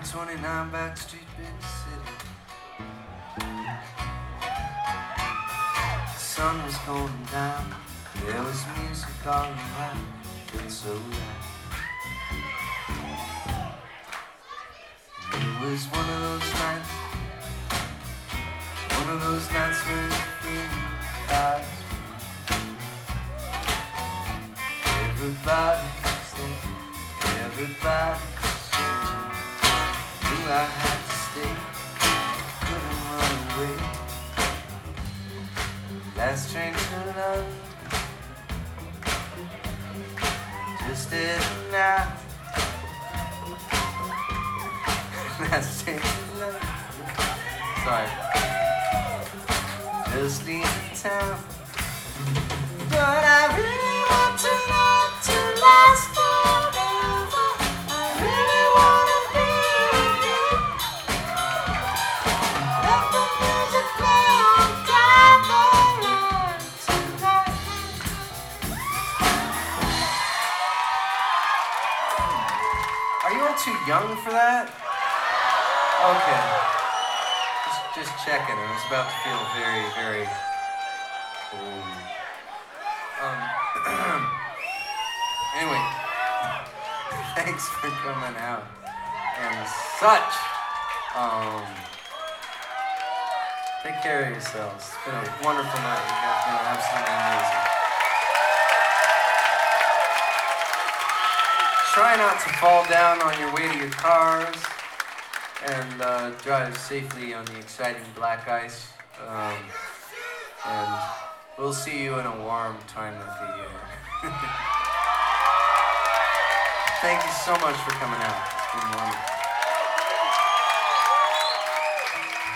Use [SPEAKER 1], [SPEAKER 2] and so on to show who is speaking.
[SPEAKER 1] 29 Backstreet, big city. The sun was going down, there was music all around, it's so loud. It was one of those nights when the feeling dies. Everybody's there, everybody's knew I had to stay, couldn't run away. Last train to London, just in now. Last train to London, sorry, just leaving town. But I really want tonight to last forever. I really wanna be with you. Let the music play on down the line tonight. Are you all too young for that? Okay. Just checking. I was about to feel very, very old. Anyway, thanks for coming out and such. Take care of yourselves. It's been a wonderful night. You guys have been absolutely amazing. Try not to fall down on your way to your cars and drive safely on the exciting black ice. And we'll see you in a warm time of the year. Thank you so much for coming out. It's been wonderful.